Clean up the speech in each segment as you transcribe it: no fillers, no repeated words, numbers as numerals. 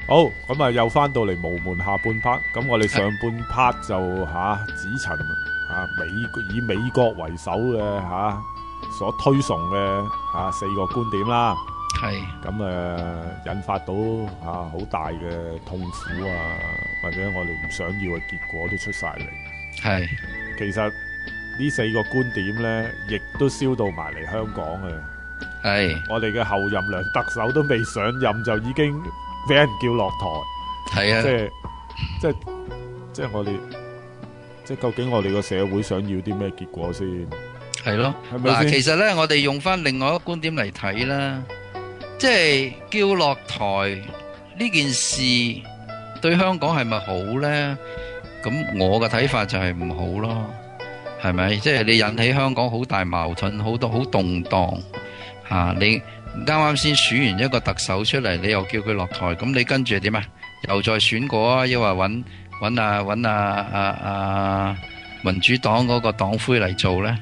好，咁啊又翻到嚟無門下半 part，咁我哋上半 part 就子陳以美國為首嘅所推崇嘅4個觀點啦， 係咁引發到好大嘅痛苦或者我哋唔想要嘅結果都出晒嚟。 係其實呢4個觀點呢，亦都燒到埋嚟香港嘅。 係我哋嘅後任梁特首都未上任就已經俾人叫落台。 係啊， 即係我哋，究竟我哋個社會想要啲咩結果先？ 係咯， 係咪先？ 其實咧，我哋用翻另外一個觀點嚟睇啦，即係叫落台呢件事對香港係咪好咧？咁我嘅睇法就係唔好咯，係咪？即係你引起香港好大矛盾，好多好動盪你啱啱先選完一個特首出嚟，你又叫佢落台，咁你跟住點啊？又再選過啊？抑或揾民主黨嗰個黨魁嚟做咧？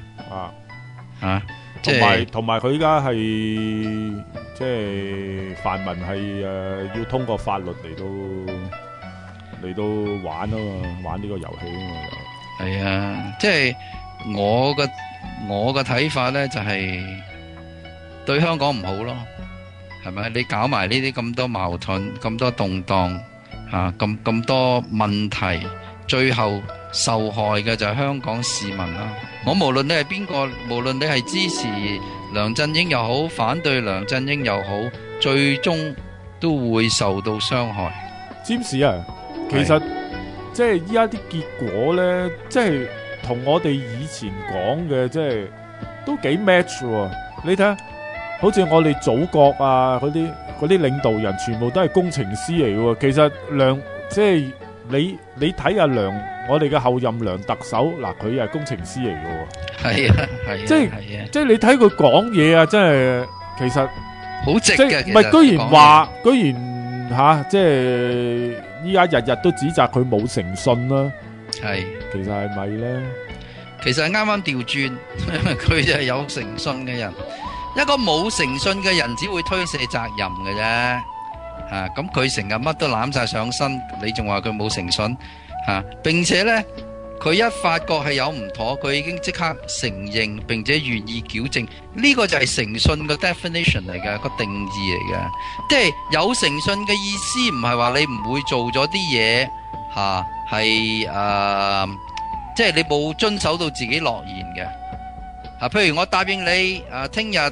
同埋佢而家係即係泛民係要通過法律嚟到玩啊嘛，玩呢個遊戲啊嘛。 係啊，即係我嘅睇法咧，就係對香港唔好咯，係咪？你搞埋呢啲咁多矛盾、咁多動盪咁多問題，最後受害嘅就係香港市民啦。我無論你係邊個，無論你係支持梁振英又好，反對梁振英又好，最終都會受到傷害。 詹士啊，其實即係依家啲結果咧，即係同我哋以前講嘅，即係都幾 match 喎。你睇下，好似我哋祖國啊，嗰啲領導人全部都係工程師嚟嘅。其實即係你睇下我哋嘅後任梁特首，佢係工程師嚟嘅。 係啊， 即係你睇佢講嘢啊，真係其實好直嘅。 唔係居然即係依家日日都指責佢冇誠信啦。 係， 其實係咪咧？ 其實係啱啱調轉，佢就係有誠信嘅人。一個冇誠信嘅人只會推卸責任嘅啫。咁佢成日乜都攬晒上身，你仲話佢冇誠信？並且呢，佢一發覺係有唔妥，佢已經即刻承認，並且願意矯正。呢個就係誠信嘅 definition 嚟嘅，個定義嚟嘅。即係有誠信嘅意思，唔係話你唔會做咗啲嘢，即係你冇遵守到自己諾言嘅。譬如我答應你，聽日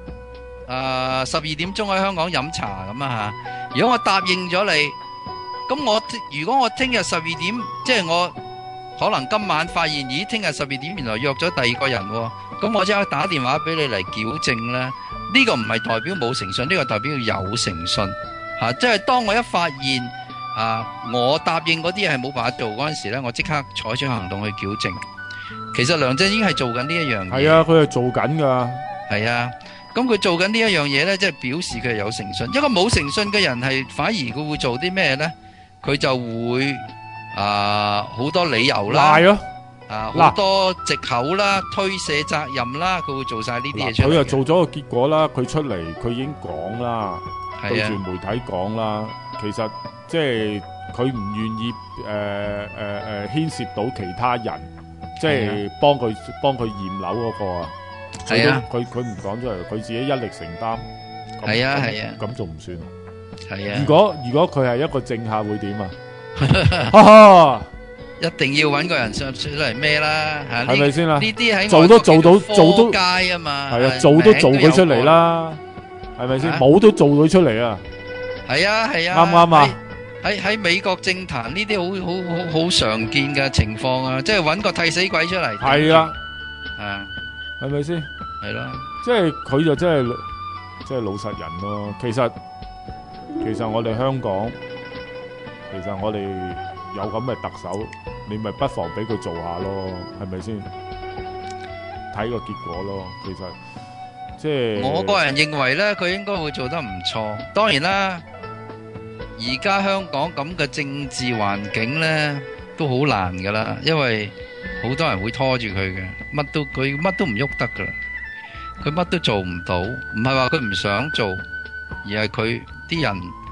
12點鐘喺香港飲茶咁啊。如果我答應咗你，咁如果我聽日12點，即係我可能今晚發現，咦，聽日12點原來約咗第二個人，咁我即刻打電話俾你嚟矯正咧。呢個唔係代表冇誠信，呢個代表有誠信。即係當我一發現我答應嗰啲嘢係冇辦法做嗰陣時咧，我即刻採取行動去矯正。其實梁振英係做緊呢一樣嘢。係啊，佢係做緊噶。係啊。咁佢做緊呢一樣嘢呢，即係表示佢係有誠信。一個冇誠信嘅人係反而佢會做啲咩呢？佢就會好多理由啦，賴咯，好多藉口啦，推卸責任啦，佢會做晒呢啲嘢出嚟。 佢又做咗個結果啦，佢出嚟佢已經講啦，對住媒體講啦。其實即係佢唔願意牽涉到其他人，即係幫佢驗樓嗰個啊。係啊，佢唔講出嚟，佢自己一力承擔。 係啊， 咁仲唔算？ 係啊。 如果佢係一個政客會點啊？ 一定要揾個人上出嚟咩啦？ 係咪先啦？ 呢啲喺做都科街啊嘛。 係啊，做都做佢出嚟啦，係咪先？冇都做佢出嚟啊！ 係啊， 啱唔啱啊？ 喺美國政壇呢啲好常見嘅情況啊，即係揾個替死鬼出嚟。 係啊，係咪先？ 係咯， 即係佢就真係老實人咯。其實我哋香港，其實我哋有咁嘅特首，你咪不妨俾佢做下咯，係咪先？睇個結果咯。其實即係我個人認為呢，佢應該會做得唔錯。當然啦，而家香港咁嘅政治環境呢，都好難噶啦，因為好多人會拖住佢嘅，佢乜都唔喐得噶啦，佢乜都做唔到。唔係話佢唔想做，而係佢啲人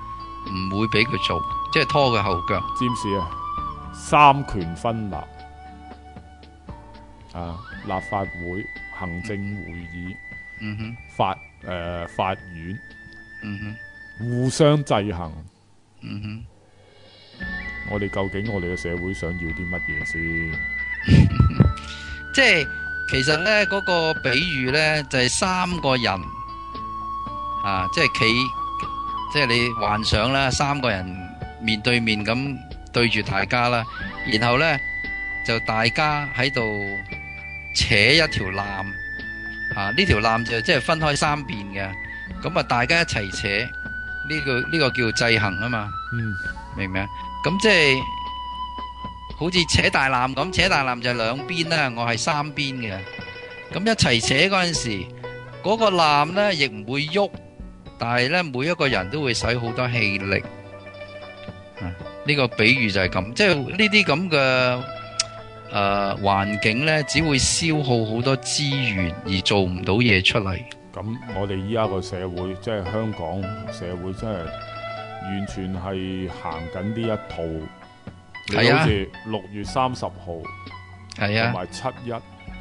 唔會俾佢做，即係拖佢後腳。 占士啊，三權分立啊，立法會、行政會議、 嗯法院哼， 互相制衡。 嗯哼， 我哋究竟我哋嘅社會想要啲乜嘢先？ 即係其實呢嗰個比喻呢，就係三個人啊，即係即係你幻想啦，三個人面對面咁對住大家啦，然後呢，就大家喺度扯一條纜啊，呢條纜就即係分開三邊嘅，咁啊大家一齊扯，呢個叫制衡啊嘛，明唔明啊？咁即係好似扯大纜咁，扯大纜就係兩邊啦，我係三邊嘅，咁一齊扯嗰陣時，嗰個纜呢亦唔會喐，但係呢每一個人都會使好多氣力，呢個比喻就係咁，即係呢啲咁嘅環境呢，只會消耗好多資源而做唔到嘢出嚟。 咁我哋依家個社會，即係香港社會，真係完全係行緊呢一套。你好似6月30號， 係啊， 同埋7一，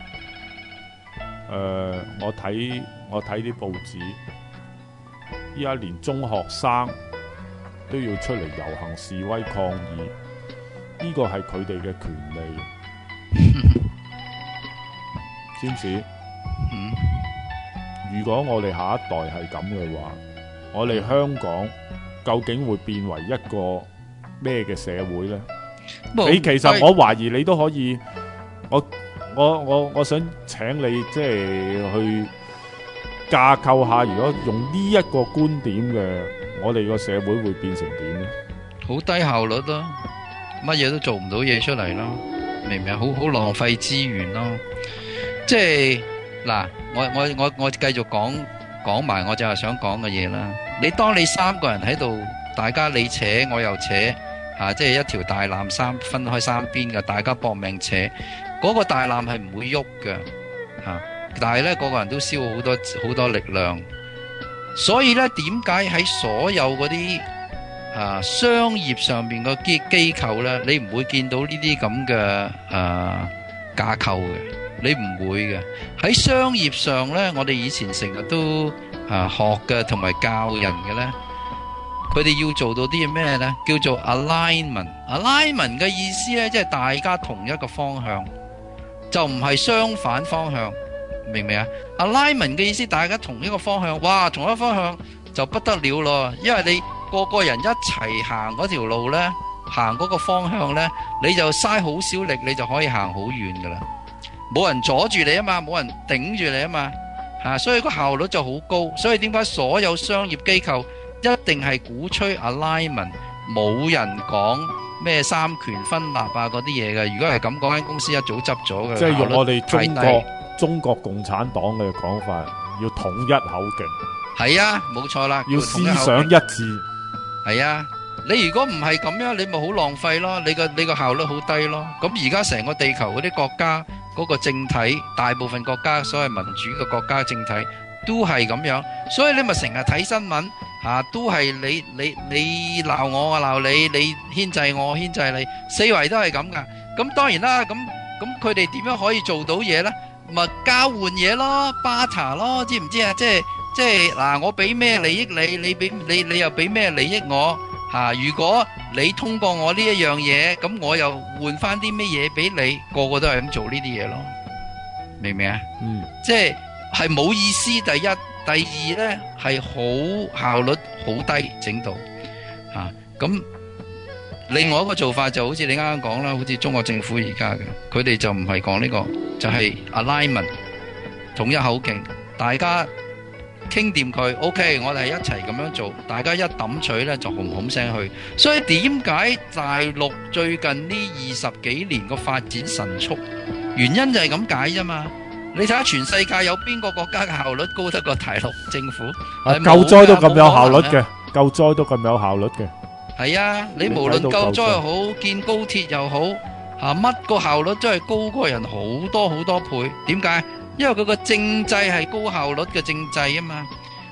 我睇啲報紙，依家連中學生都要出嚟遊行示威抗議，呢個係佢哋嘅權利，知唔知？如果我哋下一代係咁嘅話，我哋香港究竟會變為一個咩嘅社會呢？你其實我懷疑你都可以，我想請你即係去架構下，如果用呢一個觀點嘅，我哋個社會會變成點呢？ 好低效率咯，乜嘢都做唔到嘢出嚟咯，明唔明啊？好浪費資源咯，即係嗱，我繼續講埋我就係想講嘅嘢啦。當你三個人喺度，大家你扯我又扯。即係一條大纜分開三邊嘅，大家搏命扯，嗰個大纜係唔會喐嘅，但係呢個個人都消耗好多力量，所以呢，點解喺所有嗰啲商業上面嘅機構呢，你唔會見到呢啲咁嘅架構嘅，你唔會嘅。喺商業上呢，我哋以前成日都學嘅同埋教人嘅呢。佢哋要做到啲咩呢？叫做 alignment。alignment 嘅意思呢，即係大家同一個方向，就唔係相反方向，明唔明啊 ？alignment 嘅意思，大家同一個方向，哇，同一個方向就不得了咯，因為你個人一齊行嗰條路呢，行嗰個方向呢，你就嘥好少力，你就可以行好遠噶啦，冇人阻住你啊嘛，冇人頂住你啊嘛，所以個效率就好高。所以點解所有商業機構一定係鼓吹 alignment， 冇人講咩三權分立嗰啲嘢嘅。如果係咁，嗰間公司一早執咗嘅。 即係用我哋中國共產黨嘅講法，要統一口徑。 係啊，冇錯啦， 要思想一致。 係啊，你如果唔係咁樣，你咪好浪費咯，你個效率好低咯。咁而家成個地球嗰啲國家嗰個政體，大部分國家所謂民主嘅國家政體都係咁樣，所以你咪成日睇新聞。都係你鬧我，我鬧你，你牽制我，我牽制你，四圍都係咁噶。咁當然啦，咁佢哋點樣可以做到嘢呢？咪交換嘢咯 ，barter 咯，知唔知啊？即係嗱，我俾咩利益你又俾咩利益我如果你通過我呢一樣嘢，咁我又換翻啲咩嘢俾你，個個都係咁做呢啲嘢咯，明唔明啊？即係冇意思。第一。第二呢，係好效率好低整到咁另外一個做法就好似你啱啱講啦，好似中國政府而家嘅，佢哋就唔係講呢個，就係 alignment 統一口徑，大家傾掂佢 OK， 我哋一齊咁樣做，大家一揼取呢，就轟轟聲去。所以點解大陸最近呢20幾年個發展神速，原因就係咁解啫嘛。你睇下全世界有邊個國家嘅效率高得過大陸政府？ 救災都咁有效率嘅，救災都咁有效率嘅。 係啊，你無論救災又好，建高鐵又好，乜個效率都係高過人好多好多倍。點解？因為佢個政制係高效率嘅政制啊嘛。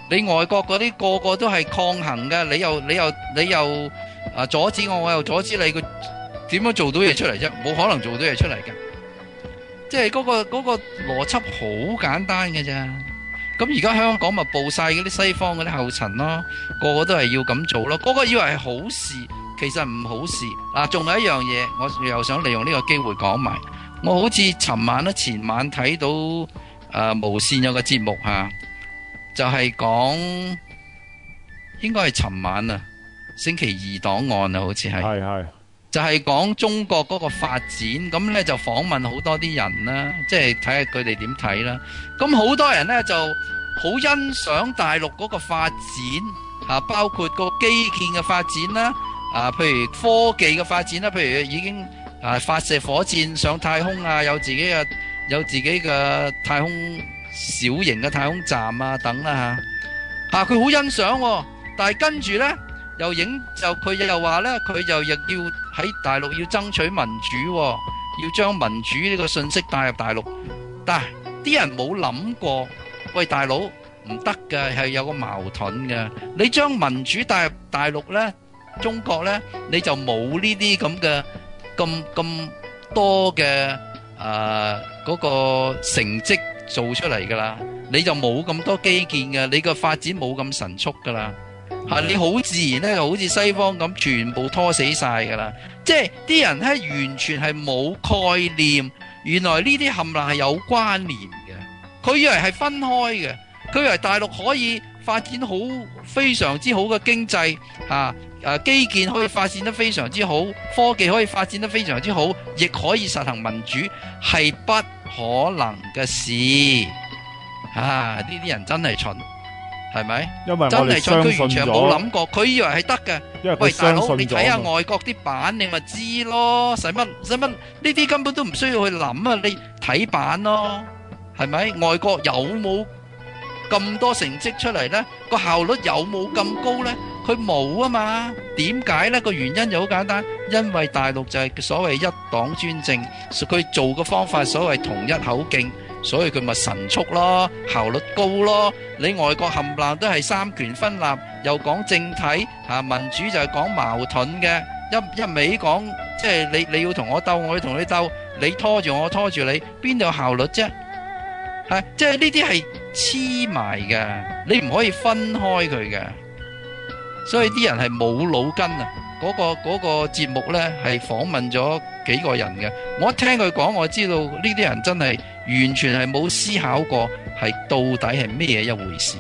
你外國嗰啲個個都係抗衡嘅，你又阻止我，我又阻止你，佢點樣做到嘢出嚟啫？冇可能做到嘢出嚟嘅。即係嗰個邏輯好簡單嘅咋。咁而家香港咪步晒嗰啲西方嗰啲後塵咯，個個都係要咁做咯，個個以為係好事，其實唔好事。嗱，仲有一樣嘢，我又想利用呢個機會講埋。我好似前晚睇到無線有個節目吓，就係講應該係尋晚啊，星期二檔案啊，好似係。就係講中國嗰個發展，咁呢就訪問好多啲人啦，即係睇下佢哋點睇啦。咁好多人呢就好欣賞大陸嗰個發展嚇，包括個基建嘅發展啦，譬如科技嘅發展啦，譬如已經發射火箭上太空啊，有自己嘅太空小型嘅太空站啊等啦嚇，佢好欣賞喎，但係跟住呢。佢又話咧，佢又亦要喺大陸要爭取民主，要將民主呢個信息帶入大陸。但係啲人冇諗過，喂，大佬唔得嘅，係有個矛盾嘅。你將民主帶入大陸咧，中國咧，你就冇呢啲咁嘅咁多嘅嗰個成績做出嚟噶啦，你就冇咁多基建嘅，你個發展冇咁神速噶啦。你好自然咧，就好似西方咁，全部拖死晒噶啦。即係啲人咧，完全係冇概念，原來呢啲冚唪唥係有關聯嘅。佢以為係分開嘅，佢以為大陸可以發展好非常之好嘅經濟，基建可以發展得非常之好，科技可以發展得非常之好，亦可以實行民主，係不可能嘅事。呢啲人真係蠢。係咪？因為我哋相信咗，佢完全冇諗過，佢以為係得嘅。喂，大佬，你睇下外國啲版，你咪知咯。使乜？呢啲根本都唔需要去諗啊！你睇版咯，係咪？外國有冇咁多成績出嚟呢？個效率有冇咁高呢？佢冇啊嘛。點解呢？個原因就好簡單，因為大陸就係所謂一黨專政，佢做嘅方法所謂同一口徑。所以佢咪神速咯，效率高咯。你外國冚唪唥都係三權分立，又講政體民主就係講矛盾嘅，一味講即係你要同我鬥，我要同你鬥，你拖住我拖住你，邊度有效率啫？即係呢啲係黐埋嘅，你唔可以分開佢嘅。所以啲人係冇腦筋啊！嗰個節目呢係訪問咗幾個人嘅，我一聽佢講，我知道呢啲人真係完全係冇思考過係到底係咩一回事。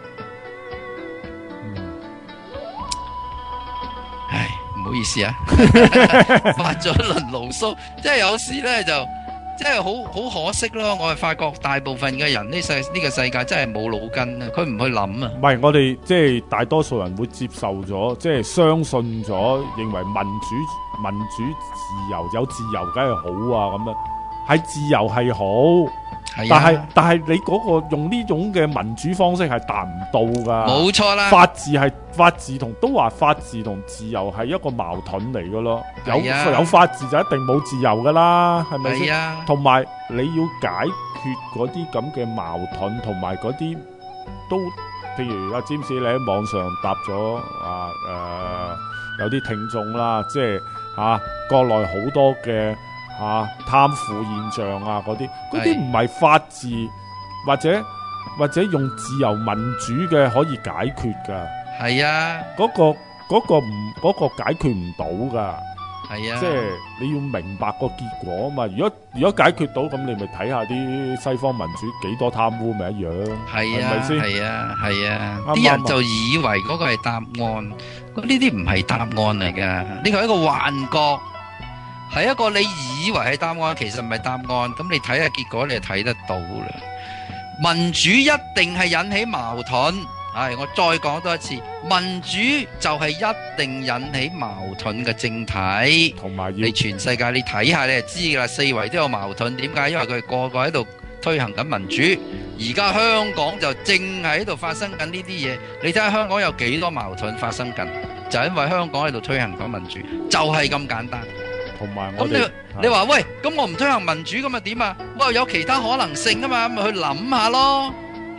唉，唔好意思啊，發咗一輪牢騷，即係有時呢就即係好可惜咯。我係發覺大部分嘅人呢個世界真係冇腦筋啊，佢唔去諗啊。唔係， 我哋即係大多數人會接受咗，即係相信咗，認為民主自由有自由梗係好啊，咁樣係自由係好。但係你嗰個用呢種嘅民主方式係達唔到噶， 冇錯啦。 法治同都話法治同自由係一個矛盾嚟噶咯，有法治就一定冇自由噶啦，係咪先？同埋你要解決嗰啲咁嘅矛盾，同埋嗰啲都，譬如阿詹士你喺網上答咗有啲聽眾啦，即係國內好多嘅。貪腐現象嗰啲唔係法治或者用自由民主嘅可以解決噶。係啊，嗰個解決唔到噶。係啊，即係你要明白個結果啊嘛。如果解決到，咁你咪睇下啲西方民主幾多貪污咪一樣。係啊，係咪先？係啊，啲人就以為嗰個係答案，咁呢啲唔係答案嚟噶，呢個係一個幻覺。係一個你以為係答案，其實唔係答案。咁你睇下結果，你就睇得到啦。民主一定係引起矛盾。我再講多一次，民主就係一定引起矛盾嘅政體。同埋你全世界你睇下，你就知噶啦，四圍都有矛盾。點解？因為佢個個喺度推行緊民主。而家香港就正係喺度發生緊呢啲嘢。你睇下香港有幾多矛盾發生緊，就因為香港喺度推行緊民主，就係咁簡單。同埋咁你話喂，咁我唔推行民主咁啊點啊？我有其他可能性啊嘛，咪去諗下咯，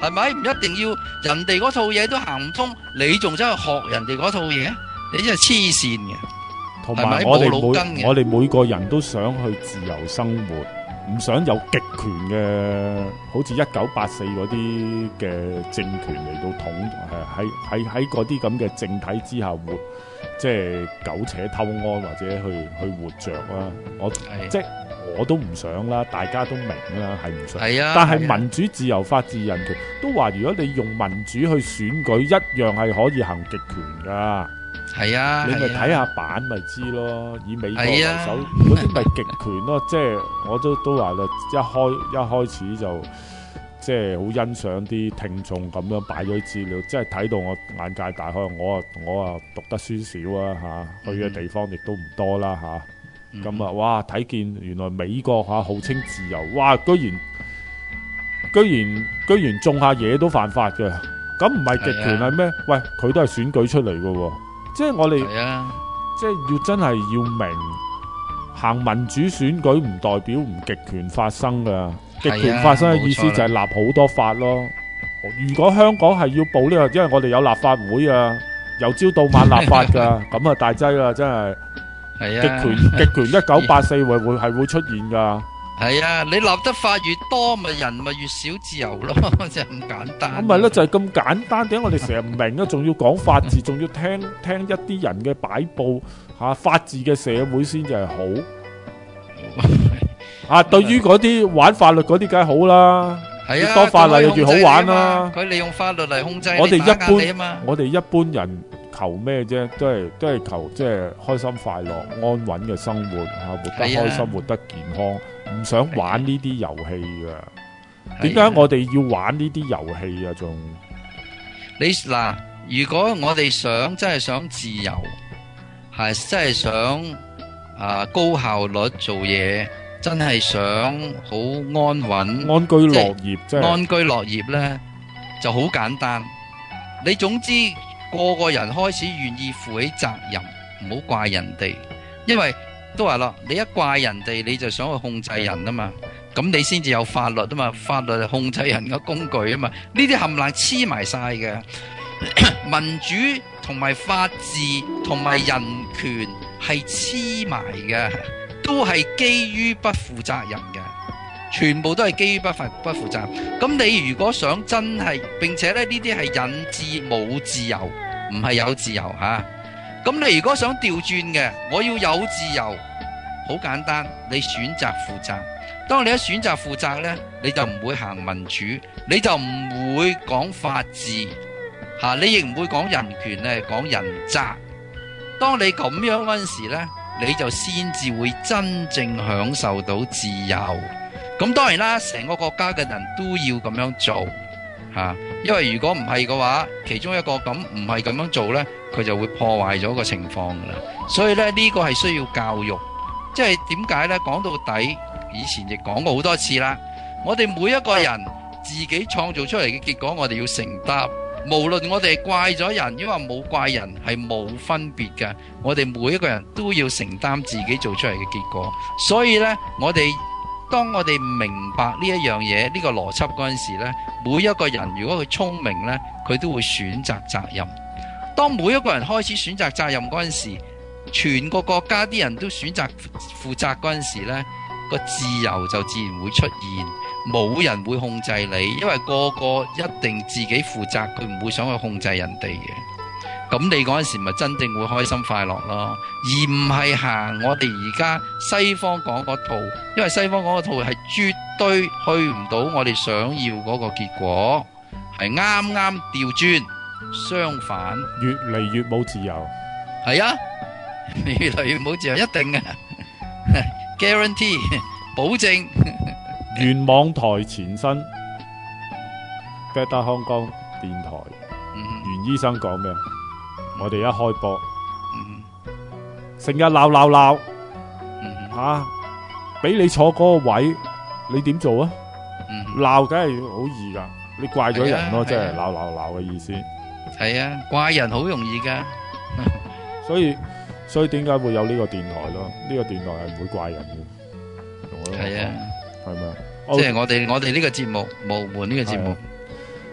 係咪？唔一定要人哋嗰套嘢都行唔通，你仲走去學人哋嗰套嘢？你真係黐線嘅。 同埋我哋每個人都想去自由生活，唔想有極權嘅，好似1984嗰啲嘅政權嚟到喺嗰啲咁嘅政體之下活，即係苟且偷安或者去活着啦。我都唔想啦，大家都明啦，係唔想。係啊，但係民主、自由、法治、人權都話，如果你用民主去選舉，一樣係可以行極權噶。係啊，你咪睇下版咪知咯。以美國為首，嗰啲咪極權咯。即係我都話啦，一開始就即係好欣賞啲聽眾咁樣擺咗啲資料，即係睇到我眼界大開。我啊讀得書少啊嚇，去嘅地方亦都唔多啦嚇。咁哇！睇見原來美國號稱自由，哇！居然種下嘢都犯法嘅，咁唔係極權係咩？喂，佢都係選舉出嚟嘅喎，即係我哋，即係要真係要明，行民主選舉唔代表唔極權發生㗎，極權發生嘅意思就係立好多法咯。如果香港係要報呢個，因為我哋有立法會啊，由朝到晚立法㗎，咁啊大劑啦，真係。極權1984會出現噶。係啊，你立得法越多，咪人咪越少自由咯，就係咁簡單。咁咪咯，就係咁簡單。點解我哋成日唔明啊？仲要講法治，仲要聽一啲人嘅擺佈嚇，法治嘅社會先至係好。啊，對於嗰啲玩法律嗰啲，梗係好啦。係啊，越多法例就越好玩啦。佢利用法律嚟控制你，打壓你啊嘛。我哋一般人。求咩啫？都係求即係開心快樂、安穩嘅生活嚇，活得開心、活得健康，唔想玩呢啲遊戲㗎。點解我哋要玩呢啲遊戲啊？仲你嗱，如果我哋真係想自由，係真係想高效率做嘢，真係想好安穩、安居樂業，即係安居樂業咧，就好簡單。你總之。個個人開始願意負起責任，唔好怪人哋，因為都話啦，你一怪人哋，你就想去控制人啊嘛，咁你先至有法律啊嘛，法律係控制人嘅工具啊嘛，呢啲冚唪唥黐埋晒嘅，民主同埋法治同埋人權係黐埋嘅，都係基於不負責任嘅。全部都係基於不負責。咁你如果想真係，並且咧呢啲係引致冇自由，唔係有自由吓。咁你如果想調轉嘅，我要有自由，好簡單，你選擇負責。當你一選擇負責呢，你就唔會行民主，你就唔會講法治吓，你亦唔會講人權咧，講人責。當你咁樣嗰陣時呢，你就先至會真正享受到自由。咁當然啦，成個國家嘅人都要咁樣做吓，因為如果唔係嘅話，其中一個咁唔係咁樣做呢，佢就會破壞咗個情況噶啦。所以咧呢個係需要教育，即係點解呢？講到底，以前亦講過好多次啦。我哋每一個人自己創造出嚟嘅結果，我哋要承擔。無論我哋怪咗人，因為冇怪人係冇分別嘅。我哋每一個人都要承擔自己做出嚟嘅結果。所以呢，當我哋明白呢一樣嘢，呢個邏輯嗰陣時呢，每一個人如果佢聰明呢，佢都會選擇責任。當每一個人開始選擇責任嗰陣時，全個國家啲人都選擇負責嗰陣時呢，個自由就自然會出現，冇人會控制你，因為個個一定自己負責，佢唔會想去控制人哋嘅。咁你嗰陣時咪真正會開心快樂咯，而唔係行我哋而家西方講嗰套，因為西方講嗰套係絕對去唔到我哋想要嗰個結果，係啱啱調轉，相反越嚟越冇自由。係啊，越嚟越冇自由，一定嘅，guarantee 保證。原網台前身 Better Hong Kong 電台，袁醫生講咩？我哋一開播，成日鬧吓，俾你坐嗰個位，你點做啊？鬧梗係好易噶，你怪咗人咯，即係鬧嘅意思。係啊，怪人好容易噶，所以點解會有呢個電台咯？呢個電台係唔會怪人嘅。係啊，係咪？即係我哋呢個節目，無門呢個節目。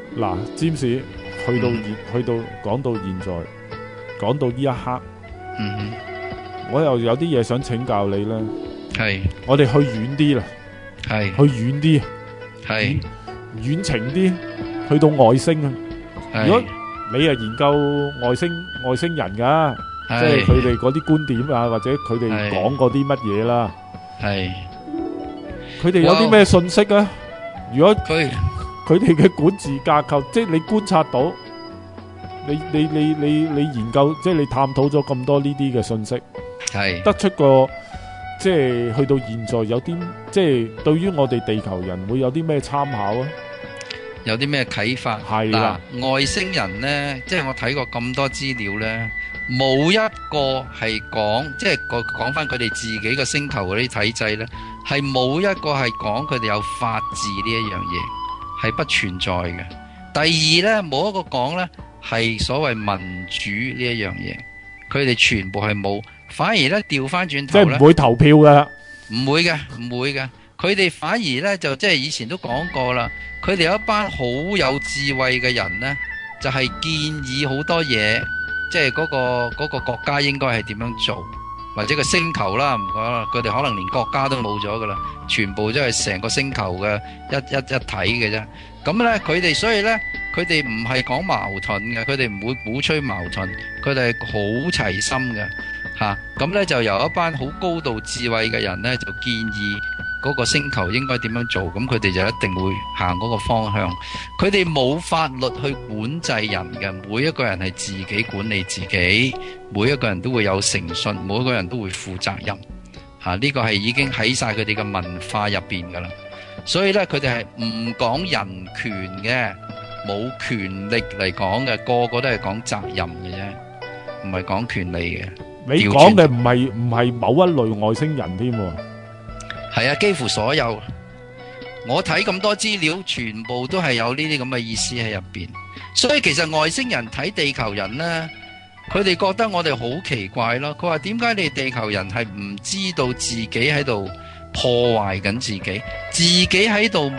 嗱，占士去到講到現在，講到呢一刻，我又有啲嘢想請教你咧。 係， 我哋去遠啲啦， 係， 去遠啲， 係， 遠程啲，去到外星啊！如果你係研究外星人噶，即係佢哋嗰啲觀點啊，或者佢哋講嗰啲乜嘢啦，係，佢哋有啲咩信息啊？如果佢哋嘅管治架構，即係你觀察到，你研究，即係你探討咗咁多呢啲嘅信息，係得出個。即係去到現在有啲，即係對於我哋地球人會有啲咩參考啊？有啲咩啟發？係啦，外星人呢，即係我睇過咁多資料呢，冇一個係講，即係講翻佢哋自己個星球嗰啲體制呢，係冇一個係講佢哋有法治呢一樣嘢，係不存在嘅。第二呢，冇一個講呢係所謂民主呢一樣嘢，佢哋全部係冇。反而咧調翻轉頭咧，即係唔會投票噶，唔會嘅，唔會嘅。佢哋反而咧就即係以前都講過啦，佢哋有一班好有智慧嘅人咧，就係建議好多嘢，即係嗰個國家應該係點樣做，或者個星球啦，唔講啦，佢哋可能連國家都冇咗噶啦，全部都係成個星球嘅一體嘅啫。咁咧佢哋所以咧，佢哋唔係講矛盾嘅，佢哋唔會鼓吹矛盾，佢哋係好齊心嘅。咁咧就由一班好高度智慧嘅人咧，就建議嗰個星球應該點樣做，咁佢哋就一定會行嗰個方向。佢哋冇法律去管制人嘅，每一個人係自己管理自己，每一個人都會有誠信，每一個人都會負責任。呢個係已經喺晒佢哋嘅文化入邊噶啦。所以咧，佢哋係唔講人權嘅，冇權力嚟講嘅，個個都係講責任嘅啫，唔係講權利嘅。你講嘅唔係某一類外星人添喎？係啊，幾乎所有。我睇咁多資料，全部都係有呢啲咁嘅意思喺入邊。所以其實外星人睇地球人呢，佢哋覺得我哋好奇怪咯。佢話點解你地球人係唔知道自己喺度破壞緊自己，自己喺度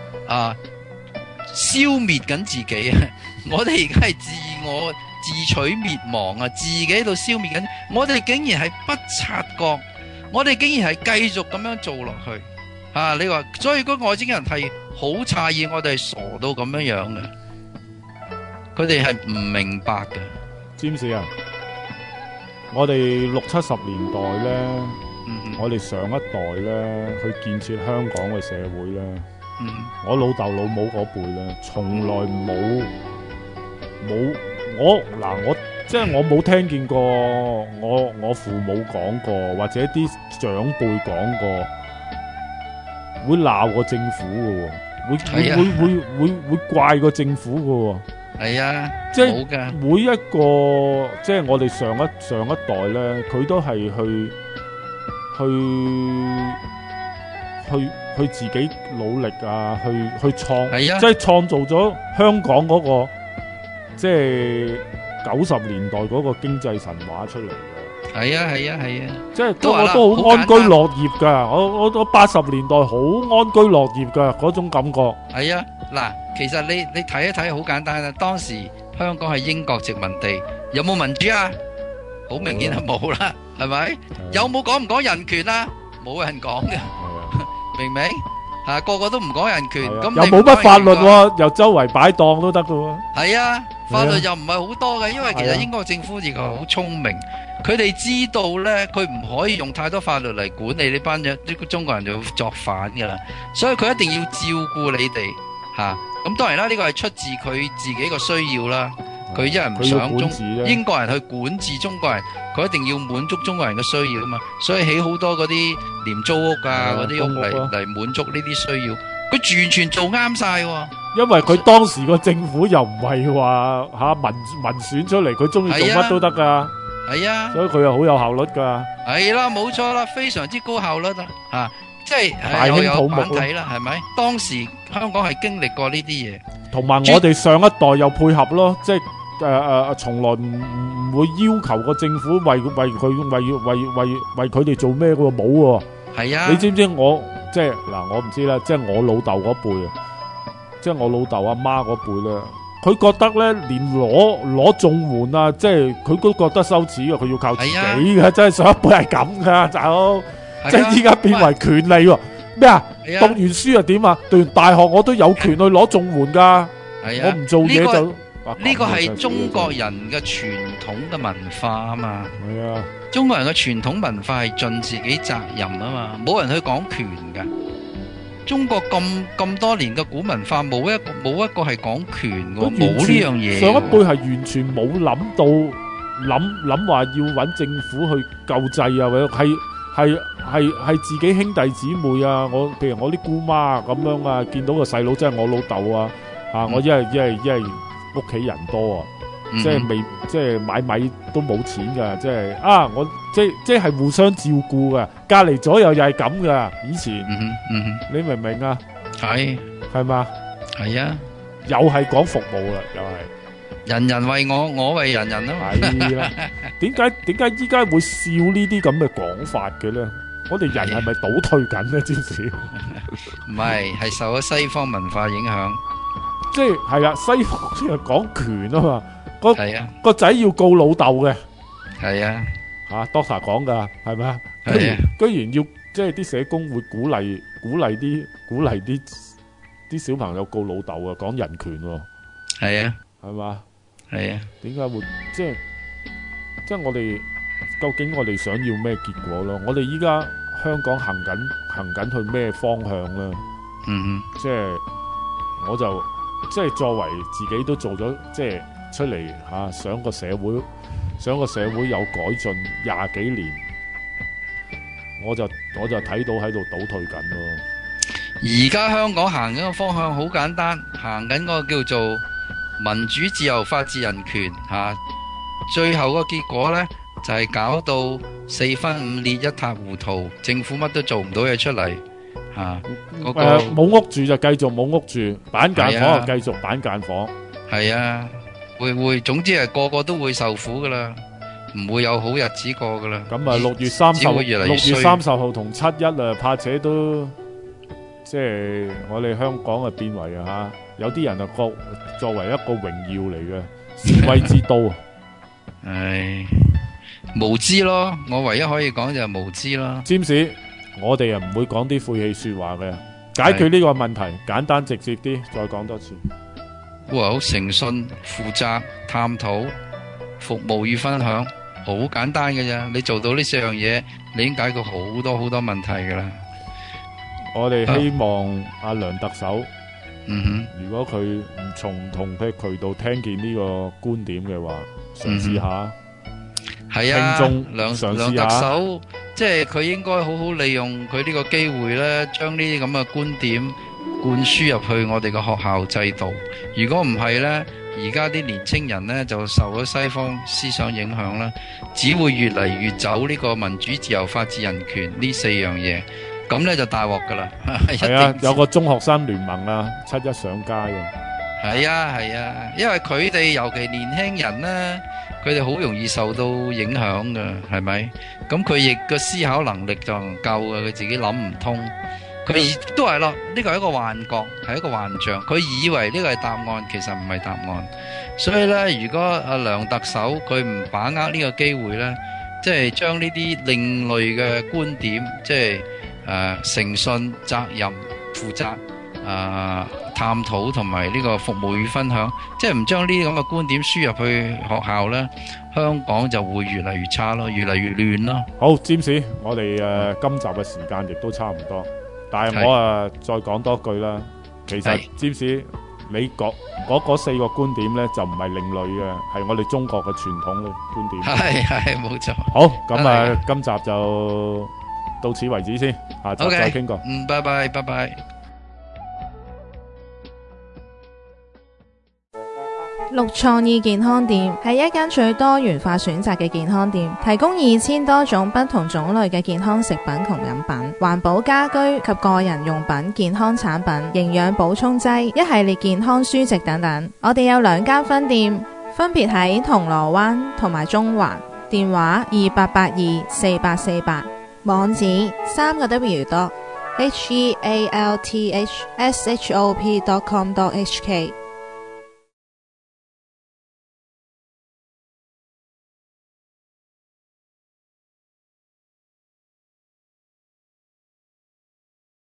消滅緊自己啊？我哋而家係自我自取滅亡啊！自己喺度消滅緊，我哋竟然係不察覺，我哋竟然係繼續咁樣做落去你話，所以嗰外星人係好詫異，我哋係傻到咁樣樣嘅，佢哋係唔明白嘅。詹士啊，我哋60-70年代咧，我哋上一代咧去建設香港嘅社會咧，我老豆老母嗰輩咧，從來冇。我即係我冇聽見過我父母講過，或者啲長輩講過會鬧過政府嘅，會怪過政府嘅。係啊，即係每一個即係我哋上一代咧，佢都係去自己努力啊，去創，即係創造咗香港嗰個。即係90年代嗰個經濟神話出嚟嘅，係啊，即係我都好安居樂業噶，我80年代好安居樂業噶嗰種感覺。係啊，嗱，其實你睇一睇好簡單啦，當時香港係英國殖民地，有冇民主啊？好明顯係冇啦，係咪？有冇講唔講人權啊？冇人講嘅，明唔明？個個都唔講人權，咁又冇乜法律喎，又周圍擺檔都得嘅喎。係啊，法律又唔係好多嘅，因為其實英國政府亦係好聰明，佢哋知道咧，佢唔可以用太多法律嚟管理呢班人，呢個中國人就會作反噶啦，所以佢一定要照顧你哋吓。咁當然啦，呢個係出自佢自己個需要啦。佢一人唔想英國人去管治中國人，佢一定要滿足中國人嘅需要啊嘛，所以起好多嗰啲廉租屋啊，嗰啲屋嚟滿足呢啲需要，佢完全做啱晒。因為佢當時個政府又唔係話民選出嚟，佢中意做乜都得噶，係啊，所以佢又好有效率噶。係啦，冇錯啦，非常之高效率啊，即係大興土木啦，係咪？當時香港係經歷過呢啲嘢，同埋我哋上一代又配合咯，即係。從來唔會要求個政府為佢哋做咩嘅喎，冇喎。係啊，你知唔知我即係嗱？我唔知啦，即係我老豆嗰輩啊， 即係我老豆阿媽嗰輩咧，佢覺得咧連攞綜援啊，即係佢都覺得羞恥嘅，佢要靠自己嘅，真係上一輩係咁噶，大佬，即係依家變為權利喎。咩啊？讀完書又點啊？讀完大學我都有權去攞綜援噶，我唔做嘢就呢個係中國人嘅傳統嘅文化啊嘛。 係啊， 中國人嘅傳統文化係盡自己責任啊嘛，冇人去講權噶。中國咁多年嘅古文化，冇一個係講權嘅，冇呢樣嘢。上一輩係完全冇諗到諗話要揾政府去救濟啊，或者係自己兄弟姊妹啊，譬如我啲姑媽啊咁樣啊，見到個細佬即係我老豆啊，我因為屋企人多啊，即係買米都冇錢噶，即係我即係互相照顧噶，隔離左右又係咁噶，以前，你明唔明啊？係嘛？係啊，又係講服務啦，又係人人為我，我為人人啊嘛。係啦，點解依家會笑呢啲咁嘅講法嘅咧？我哋人係咪倒退緊咧？知唔知？唔係受咗西方文化影響。即係啊，西方先係講權啊嘛，個仔要告老豆嘅，係啊，Doctor 講噶，係咪啊？居然要即係啲社工會鼓勵啲小朋友告老豆啊，講人權喎，係啊，係嘛，係啊，點解會即係我哋究竟我哋想要咩結果咯？我哋依家香港行緊去咩方向咧？即係我就。即係作為自己都做咗，即係出嚟想個社會有改進20幾年，我就睇到喺度倒退緊咯。而家香港行緊個方向好簡單，行緊個叫做民主、自由、法治、人權最後個結果呢，就係搞到4分5裂、一塌糊塗，政府乜都做唔到嘢出嚟。冇屋住就繼續冇屋住，板間房就繼續板間房。係啊，會，總之係個個都會受苦噶啦，唔會有好日子過噶啦。咁啊，6月30號同7/1啊，怕且都即係我哋香港啊變為有啲人啊作為一個榮耀嚟嘅示威之都。唉，無知咯，我唯一可以講就係無知咯。占士。我哋唔會講啲晦氣說話嘅，解決呢個問題簡單直接啲，再講多次。哇，好誠信、負責、探討、服務與分享，好簡單嘅啫。你做到呢4樣嘢，你已經解決好多問題噶啦。我哋希望阿梁特首，如果佢唔從同嘅渠道聽見呢個觀點嘅話，嘗試下。係啊，梁特首。即係佢應該好好利用佢呢個機會呢，將呢啲咁嘅觀點灌輸入去我哋嘅學校制度。如果唔係呢，而家啲年青人呢就受咗西方思想影響啦，只會越嚟越走呢個民主、自由、法治、人權呢4樣嘢，咁呢就大鑊噶啦。係啊，有個中學生聯盟啊，7/1上街啊。係啊，因為佢哋尤其年輕人呢，佢哋好容易受到影響噶，係咪？咁佢亦個思考能力就唔夠嘅，佢自己諗唔通。佢都係咯，呢個係一個幻覺，係一個幻象。佢以為呢個係答案，其實唔係答案。所以咧，如果阿梁特首佢唔把握呢個機會咧，即係將呢啲另類嘅觀點，即係誠信、責任、負責、探討同埋呢個服務與分享，即係唔將呢啲咁嘅觀點輸入去學校咧，香港就會越嚟越差咯，越嚟越亂咯。好，占士，我哋今集嘅時間亦都差唔多，但係我再講多句啦。其實占士，你嗰4個觀點咧就唔係另類嘅，係我哋中國嘅傳統嘅觀點。係冇錯。好，咁今集就到此為止先，下集再傾過。拜拜。 綠創意健康店係一間最多元化選擇嘅健康店，提供2000多種不同種類嘅健康食品同飲品、環保家居及個人用品、健康產品、營養補充劑、一系列健康書籍等等。我哋有2間分店，分別喺銅鑼灣同埋中環，電話28824848，網址3W healthshop.com.hk。